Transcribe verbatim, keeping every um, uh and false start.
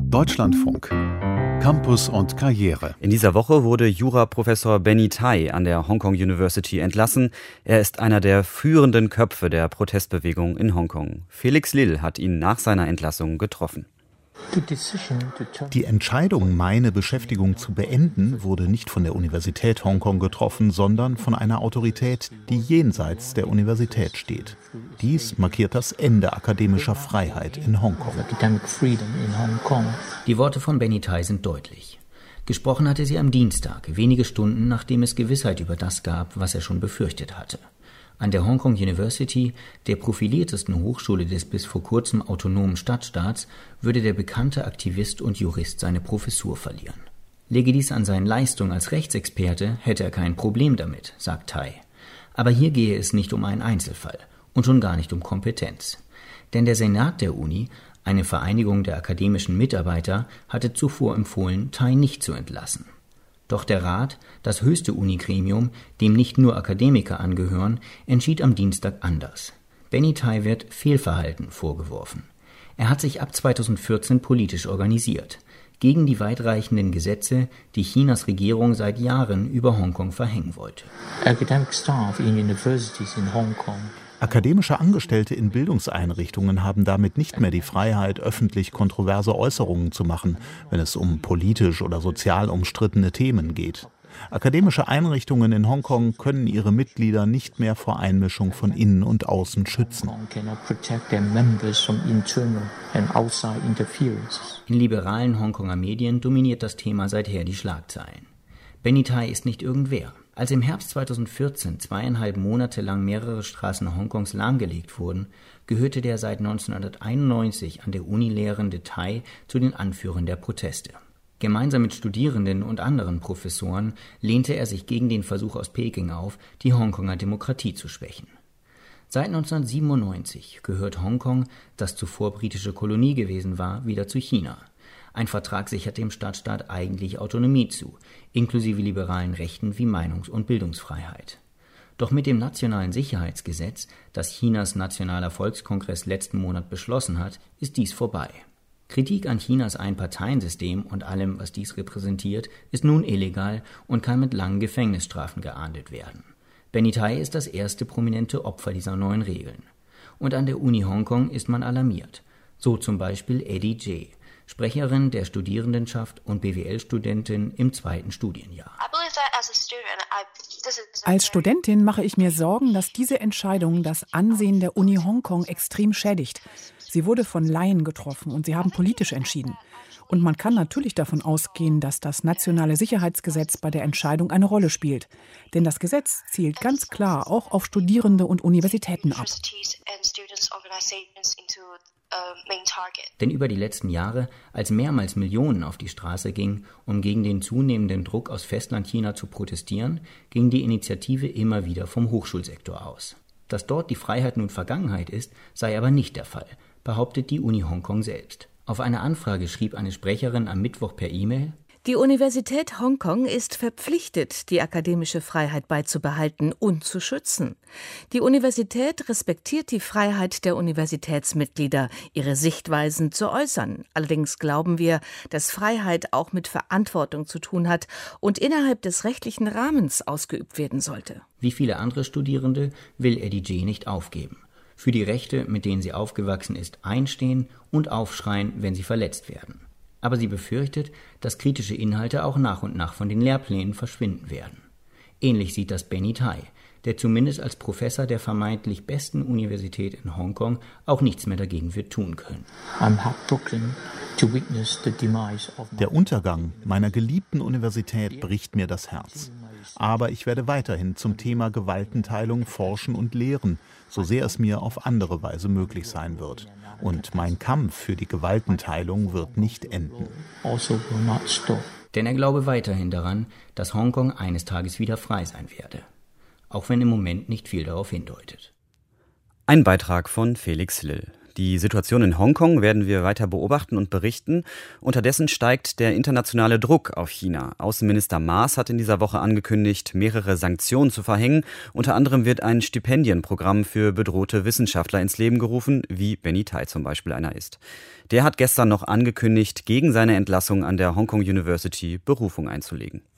Deutschlandfunk. Campus und Karriere. In dieser Woche wurde Juraprofessor Benny Tai an der Hong Kong University entlassen. Er ist einer der führenden Köpfe der Protestbewegung in Hongkong. Felix Lill hat ihn nach seiner Entlassung getroffen. Die Entscheidung, meine Beschäftigung zu beenden, wurde nicht von der Universität Hongkong getroffen, sondern von einer Autorität, die jenseits der Universität steht. Dies markiert das Ende akademischer Freiheit in Hongkong. Die Worte von Benny Tai sind deutlich. Gesprochen hatte sie am Dienstag, wenige Stunden nachdem es Gewissheit über das gab, was er schon befürchtet hatte. An der Hong Kong University, der profiliertesten Hochschule des bis vor kurzem autonomen Stadtstaats, würde der bekannte Aktivist und Jurist seine Professur verlieren. Lege dies an seinen Leistungen als Rechtsexperte, hätte er kein Problem damit, sagt Tai. Aber hier gehe es nicht um einen Einzelfall und schon gar nicht um Kompetenz. Denn der Senat der Uni, eine Vereinigung der akademischen Mitarbeiter, hatte zuvor empfohlen, Tai nicht zu entlassen. Doch der Rat, das höchste Unigremium, dem nicht nur Akademiker angehören, entschied am Dienstag anders. Benny Tai wird Fehlverhalten vorgeworfen. Er hat sich ab zweitausendvierzehn politisch organisiert, gegen die weitreichenden Gesetze, die Chinas Regierung seit Jahren über Hongkong verhängen wollte. Academic staff in universities in Hong Kong. Akademische Angestellte in Bildungseinrichtungen haben damit nicht mehr die Freiheit, öffentlich kontroverse Äußerungen zu machen, wenn es um politisch oder sozial umstrittene Themen geht. Akademische Einrichtungen in Hongkong können ihre Mitglieder nicht mehr vor Einmischung von innen und außen schützen. In liberalen Hongkonger Medien dominiert das Thema seither die Schlagzeilen. Benny Tai ist nicht irgendwer. Als im Herbst zweitausendvierzehn zweieinhalb Monate lang mehrere Straßen Hongkongs lahmgelegt wurden, gehörte der seit neunzehnhunderteinundneunzig an der Uni lehrende Tai zu den Anführern der Proteste. Gemeinsam mit Studierenden und anderen Professoren lehnte er sich gegen den Versuch aus Peking auf, die Hongkonger Demokratie zu schwächen. Seit neunzehnhundertsiebenundneunzig gehört Hongkong, das zuvor britische Kolonie gewesen war, wieder zu China. Ein Vertrag sichert dem Stadtstaat eigentlich Autonomie zu, inklusive liberalen Rechten wie Meinungs- und Bildungsfreiheit. Doch mit dem Nationalen Sicherheitsgesetz, das Chinas Nationaler Volkskongress letzten Monat beschlossen hat, ist dies vorbei. Kritik an Chinas Einparteiensystem und allem, was dies repräsentiert, ist nun illegal und kann mit langen Gefängnisstrafen geahndet werden. Benny Tai ist das erste prominente Opfer dieser neuen Regeln. Und an der Uni Hongkong ist man alarmiert. So zum Beispiel Eddie J., Sprecherin der Studierendenschaft und B W L-Studentin im zweiten Studienjahr. Als Studentin mache ich mir Sorgen, dass diese Entscheidung das Ansehen der Uni Hongkong extrem schädigt. Sie wurde von Laien getroffen und sie haben politisch entschieden. Und man kann natürlich davon ausgehen, dass das Nationale Sicherheitsgesetz bei der Entscheidung eine Rolle spielt. Denn das Gesetz zielt ganz klar auch auf Studierende und Universitäten ab. Denn über die letzten Jahre, als mehrmals Millionen auf die Straße gingen, um gegen den zunehmenden Druck aus Festlandchina zu protestieren, ging die Initiative immer wieder vom Hochschulsektor aus. Dass dort die Freiheit nun Vergangenheit ist, sei aber nicht der Fall, behauptet die Uni Hongkong selbst. Auf eine Anfrage schrieb eine Sprecherin am Mittwoch per E-Mail: Die Universität Hongkong ist verpflichtet, die akademische Freiheit beizubehalten und zu schützen. Die Universität respektiert die Freiheit der Universitätsmitglieder, ihre Sichtweisen zu äußern. Allerdings glauben wir, dass Freiheit auch mit Verantwortung zu tun hat und innerhalb des rechtlichen Rahmens ausgeübt werden sollte. Wie viele andere Studierende will Eddie J. nicht aufgeben. Für die Rechte, mit denen sie aufgewachsen ist, einstehen und aufschreien, wenn sie verletzt werden. Aber sie befürchtet, dass kritische Inhalte auch nach und nach von den Lehrplänen verschwinden werden. Ähnlich sieht das Benny Tai, der zumindest als Professor der vermeintlich besten Universität in Hongkong auch nichts mehr dagegen wird tun können. Der Untergang meiner geliebten Universität bricht mir das Herz. Aber ich werde weiterhin zum Thema Gewaltenteilung forschen und lehren, so sehr es mir auf andere Weise möglich sein wird. Und mein Kampf für die Gewaltenteilung wird nicht enden. Denn er glaube weiterhin daran, dass Hongkong eines Tages wieder frei sein werde. Auch wenn im Moment nicht viel darauf hindeutet. Ein Beitrag von Felix Lill. Die Situation in Hongkong werden wir weiter beobachten und berichten. Unterdessen steigt der internationale Druck auf China. Außenminister Maas hat in dieser Woche angekündigt, mehrere Sanktionen zu verhängen. Unter anderem wird ein Stipendienprogramm für bedrohte Wissenschaftler ins Leben gerufen, wie Benny Tai zum Beispiel einer ist. Der hat gestern noch angekündigt, gegen seine Entlassung an der Hong Kong University Berufung einzulegen.